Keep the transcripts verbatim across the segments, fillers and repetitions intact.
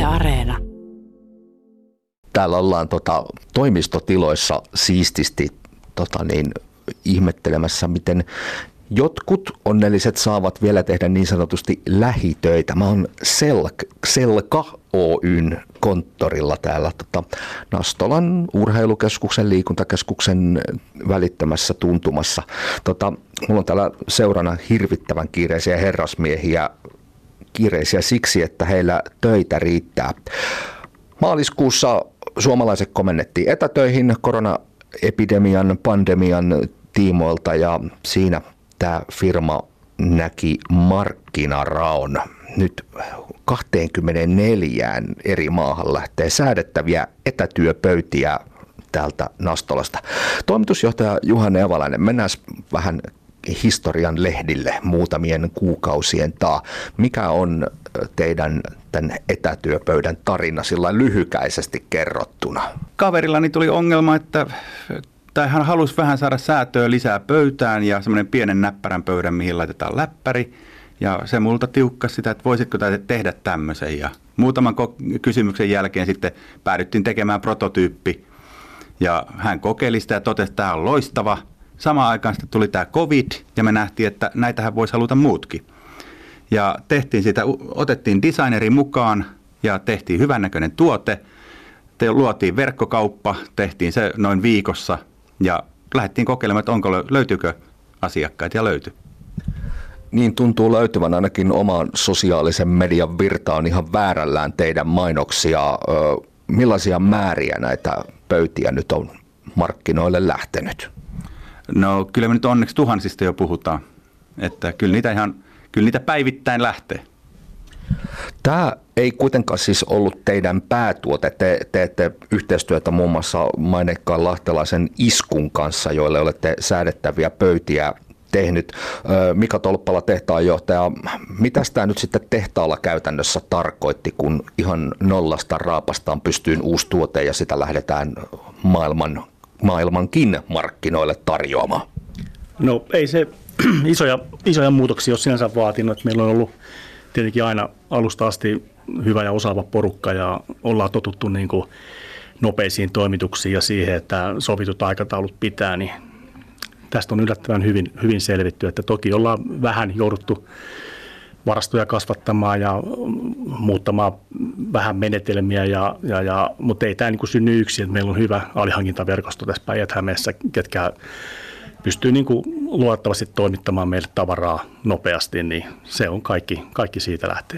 Yle Areena. Täällä ollaan tota, toimistotiloissa siististi tota, niin, ihmettelemässä, miten jotkut onnelliset saavat vielä tehdä niin sanotusti lähitöitä. Mä oon Selk, Selka Oyn konttorilla täällä tota, Nastolan urheilukeskuksen, liikuntakeskuksen välittämässä tuntumassa. Tota, mulla on täällä seurana hirvittävän kiireisiä herrasmiehiä, kiireisiä siksi, että heillä töitä riittää. Maaliskuussa suomalaiset komennettiin etätöihin koronaepidemian, pandemian tiimoilta ja siinä tämä firma näki markkinaraon. Nyt kaksikymmentäneljä eri maahan lähtee säädettäviä etätyöpöytiä täältä Nastolasta. Toimitusjohtaja Juha Neavalainen, mennään vähän historian lehdille muutamien kuukausien taa. Mikä on teidän tämän etätyöpöydän tarina sillä lyhykäisesti kerrottuna? Kaverillani tuli ongelma, että tai hän halusi vähän saada säätöä lisää pöytään ja semmoinen pienen näppärän pöydän, mihin laitetaan läppäri. Ja se multa tiukkasi sitä, että voisitko tehdä tämmöisen. Ja muutaman kysymyksen jälkeen sitten päädyttiin tekemään prototyyppi. Ja hän kokeili sitä ja totesi, että tämä on loistava. Samaan aikaan sitten tuli tämä COVID ja me nähtiin, että näitähän voisi haluta muutkin. Ja tehtiin sitä, otettiin designeri mukaan ja tehtiin hyvännäköinen tuote. Te luotiin verkkokauppa, tehtiin se noin viikossa ja lähdettiin kokeilemaan, että onko, löytyykö asiakkaita ja löytyi. Niin tuntuu löytyvän, ainakin oman sosiaalisen median virta on ihan väärällään teidän mainoksia. Millaisia määriä näitä pöytiä nyt on markkinoille lähtenyt? No kyllä me nyt onneksi tuhansista jo puhutaan, että kyllä niitä, ihan, kyllä niitä päivittäin lähtee. Tämä ei kuitenkaan siis ollut teidän päätuote. Te teette yhteistyötä muun muassa maineikkaan lahtelaisen Iskun kanssa, joille olette säädettäviä pöytiä tehnyt. Mika Tolppala, tehtaanjohtaja, mitä tämä nyt sitten tehtaalla käytännössä tarkoitti, kun ihan nollasta raapastaan pystyyn uusi tuote ja sitä lähdetään maailman, maailmankin markkinoille tarjoamaan? No ei se isoja, isoja muutoksia ole sinänsä vaatinut. Meillä on ollut tietenkin aina alusta asti hyvä ja osaava porukka ja ollaan totuttu niin kuin nopeisiin toimituksiin ja siihen, että sovitut aikataulut pitää, niin tästä on yllättävän hyvin, hyvin selvitty, että toki ollaan vähän jouduttu varastoja kasvattamaan ja muuttamaan vähän menetelmiä, ja, ja, ja, mutta ei tämä niin kuin synny yksin, että meillä on hyvä alihankintaverkosto tässä Päijät-Hämeessä, ketkä pystyy niin kuin luotettavasti toimittamaan meille tavaraa nopeasti, niin se on kaikki, kaikki siitä lähtee.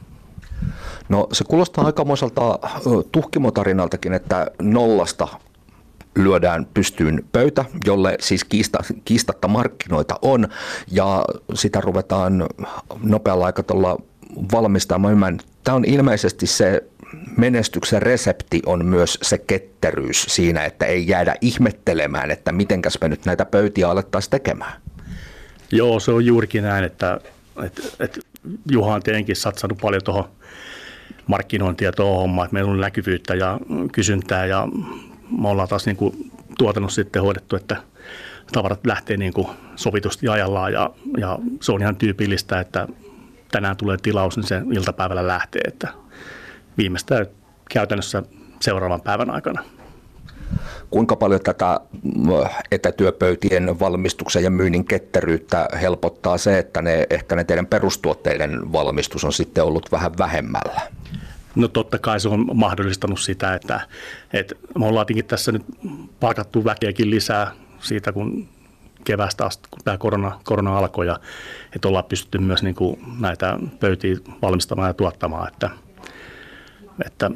No se kuulostaa aikamoiselta tuhkimotarinaltakin, että nollasta lyödään pystyyn pöytä, jolle siis kiista, kiistatta markkinoita on, ja sitä ruvetaan nopealla aikataululla valmistamaan. Tämä on ilmeisesti se menestyksen resepti on myös se ketteryys siinä, että ei jäädä ihmettelemään, että mitenkäs me nyt näitä pöytiä alettaisiin tekemään. Joo, se on juurikin näin, että, että, että Juha on tietenkin satsannut paljon tuohon markkinointia tuohon hommaan, että meillä on näkyvyyttä ja kysyntää, ja me ollaan taas niin kuin tuotannossa sitten hoidettu, että tavarat lähtee niin kuin sovitusti ajallaan, ja, ja se on ihan tyypillistä, että tänään tulee tilaus, niin se iltapäivällä lähtee, että viimeistään käytännössä seuraavan päivän aikana. Kuinka paljon tätä etätyöpöytien valmistuksen ja myynnin ketteryyttä helpottaa se, että ne, ehkä ne teidän perustuotteiden valmistus on sitten ollut vähän vähemmällä? No totta kai se on mahdollistanut sitä, että, että me ollaan tietenkin tässä nyt palkattu väkeäkin lisää siitä, kun keväästä asti, kun tämä korona, korona alkoi, ja että ollaan pystytty myös niin kuin näitä pöytiä valmistamaan ja tuottamaan, että, että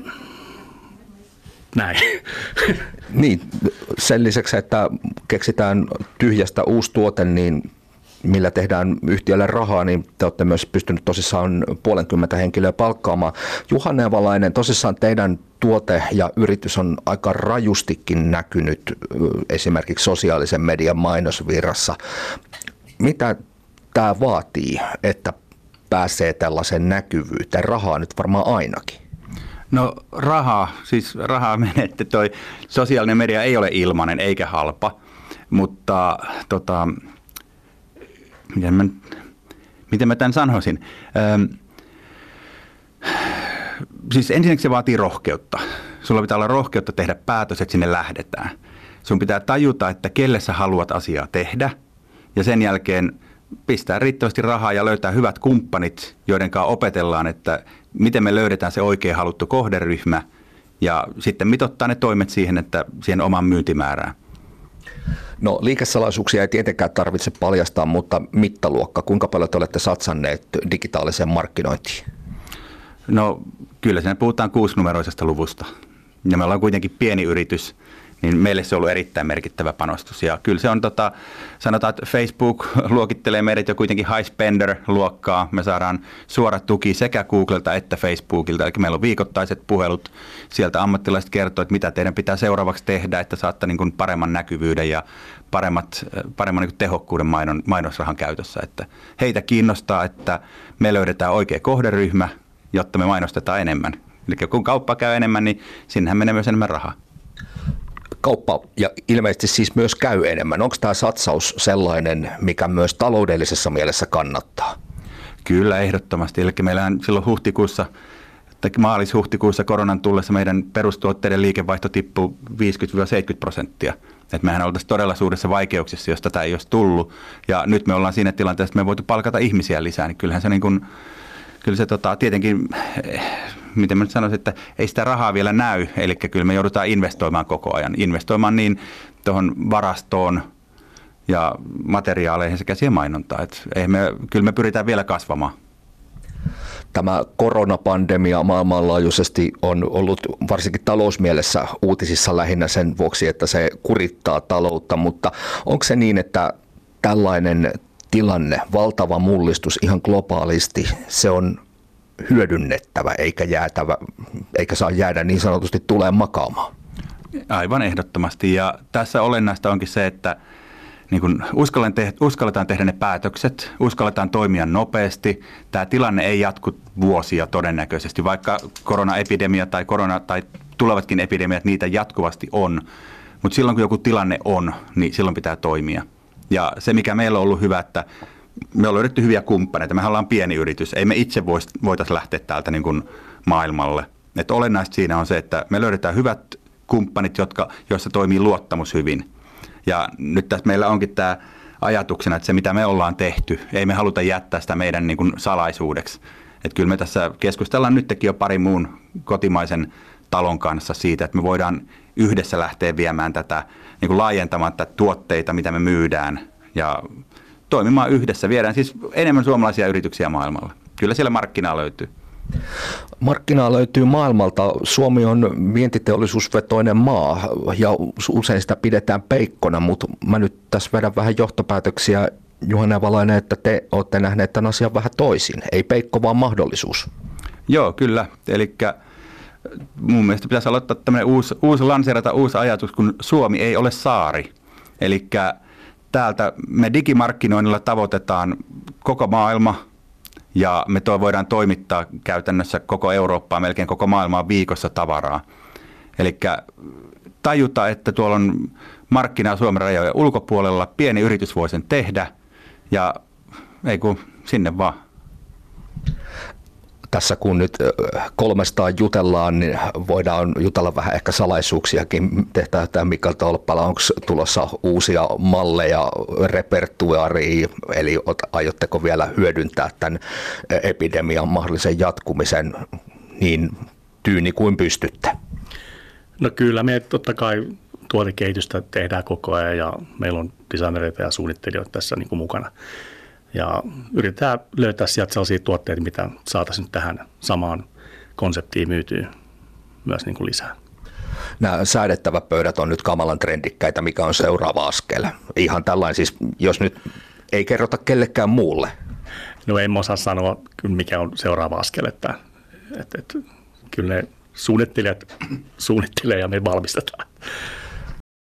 näin. Niin, sen lisäksi, että keksitään tyhjästä uusi tuote, niin millä tehdään yhtiölle rahaa, niin te olette myös pystynyt tosissaan puolenkymmentä henkilöä palkkaamaan. Juha Neavalainen, tosissaan teidän tuote ja yritys on aika rajustikin näkynyt esimerkiksi sosiaalisen median mainosvirrassa. Mitä tämä vaatii, että pääsee tällaisen näkyvyyteen? Rahaa nyt varmaan ainakin. No rahaa, siis rahaa menette. Toi sosiaalinen media ei ole ilmainen eikä halpa, mutta tota, miten mä, miten mä tämän sanoisin? Öm, siis ensinnäkin se vaatii rohkeutta. Sulla pitää olla rohkeutta tehdä päätös, että sinne lähdetään. Sun pitää tajuta, että kelle sä haluat asiaa tehdä ja sen jälkeen pistää riittävästi rahaa ja löytää hyvät kumppanit, joiden kanssa opetellaan, että miten me löydetään se oikein haluttu kohderyhmä ja sitten mitottaa ne toimet siihen, että siihen omaan myyntimäärään. No liikesalaisuuksia ei tietenkään tarvitse paljastaa, mutta mittaluokka, kuinka paljon te olette satsanneet digitaaliseen markkinointiin? No kyllä siinä puhutaan kuusinumeroisesta luvusta ja me ollaan kuitenkin pieni yritys, niin meille se on ollut erittäin merkittävä panostus. Ja kyllä se on, tota, sanotaan, että Facebook luokittelee meidät jo kuitenkin high spender-luokkaa. Me saadaan suora tuki sekä Googlelta että Facebookilta. Eli meillä on viikoittaiset puhelut. Sieltä ammattilaiset kertoo, että mitä teidän pitää seuraavaksi tehdä, että saatte niin kuin paremman näkyvyyden ja paremmat, paremman niin kuin tehokkuuden mainon, mainosrahan käytössä. Että heitä kiinnostaa, että me löydetään oikea kohderyhmä, jotta me mainostetaan enemmän. Eli kun kauppa käy enemmän, niin sinnehän menee myös enemmän rahaa. Kauppa ja ilmeisesti siis myös käy enemmän. Onko tämä satsaus sellainen, mikä myös taloudellisessa mielessä kannattaa? Kyllä, ehdottomasti. Eli meillähän silloin huhtikuussa, maalis-huhtikuussa koronan tullessa meidän perustuotteiden liikevaihto tippui viisikymmentä seitsemänkymmentä prosenttia. Et mehän oltaisiin todella suurissa vaikeuksissa, jos tätä ei olisi tullut. Ja nyt me ollaan siinä tilanteessa, että me voitu palkata ihmisiä lisää. Niin kyllähän se, niin kuin, kyllä se tota, tietenkin... miten mä nyt sanoisin, että ei sitä rahaa vielä näy, eli kyllä me joudutaan investoimaan koko ajan. Investoimaan niin tuohon varastoon ja materiaaleihin sekä siihen mainontaan. Et ei me, kyllä me pyritään vielä kasvamaan. Tämä koronapandemia maailmanlaajuisesti on ollut varsinkin talousmielessä uutisissa lähinnä sen vuoksi, että se kurittaa taloutta, mutta onko se niin, että tällainen tilanne, valtava mullistus ihan globaalisti, se on hyödynnettävä eikä, jäätävä, eikä saa jäädä niin sanotusti tuleen makaamaan? Aivan ehdottomasti. Ja tässä olennaista onkin se, että niin kun uskalletaan tehdä ne päätökset, uskalletaan toimia nopeasti. Tämä tilanne ei jatku vuosia todennäköisesti, vaikka koronaepidemia tai, korona, tai tulevatkin epidemiat, niitä jatkuvasti on. Mutta silloin kun joku tilanne on, niin silloin pitää toimia. Ja se mikä meillä on ollut hyvä, että me ollaan löydetty hyviä kumppaneita. Mehän ollaan pieni yritys. Ei me itse voitaisiin lähteä täältä niin kuin maailmalle. Et olennaista siinä on se, että me löydetään hyvät kumppanit, jotka, joissa toimii luottamus hyvin. Ja nyt tässä meillä onkin tämä ajatuksena, että se mitä me ollaan tehty, ei me haluta jättää sitä meidän niin kuin salaisuudeksi. Et kyllä me tässä keskustellaan nytkin jo pari muun kotimaisen talon kanssa siitä, että me voidaan yhdessä lähteä viemään tätä, niin kuin laajentamaan tätä tuotteita, mitä me myydään ja toimimaan yhdessä. Viedään siis enemmän suomalaisia yrityksiä maailmalla. Kyllä siellä markkinaa löytyy. Markkinaa löytyy maailmalta. Suomi on vientiteollisuusvetoinen maa ja usein sitä pidetään peikkona, mutta mä nyt tässä vedän vähän johtopäätöksiä, Juha Neuvalainen, että te olette nähneet tämän asian vähän toisin. Ei peikko, vaan mahdollisuus. Joo, kyllä. Eli mun mielestä pitäisi aloittaa tämmöinen uusi, uusi lanseerata uusi ajatus, kun Suomi ei ole saari. Eli täältä me digimarkkinoinnilla tavoitetaan koko maailma ja me toi voidaan toimittaa käytännössä koko Eurooppaa, melkein koko maailmaa viikossa tavaraa. Eli tajuta, että tuolla on markkinaa Suomen rajojen ulkopuolella, pieni yritys voi sen tehdä ja ei kun sinne vaan. Tässä kun nyt kolmestaan jutellaan, niin voidaan jutella vähän ehkä salaisuuksiakin. Tehdään Mikael Tolppala, onko tulossa uusia malleja repertuaariin, eli aiotteko vielä hyödyntää tämän epidemian mahdollisen jatkumisen niin tyyni kuin pystytte? No kyllä, me totta kai tuotekehitystä tehdään koko ajan ja meillä on designereita ja suunnittelijoita tässä niin kuin mukana. Ja yritetään löytää sieltä sellaisia tuotteita, mitä saataisiin tähän samaan konseptiin myytyä myös niin kuin lisää. Nämä säädettävät pöydät on nyt kamalan trendikkäitä, mikä on seuraava askel. Ihan tällainen siis, jos nyt ei kerrota kellekään muulle. No en osaa sanoa, mikä on seuraava askel, että, että, että kyllä ne suunnittelijat suunnittelee ja me valmistetaan.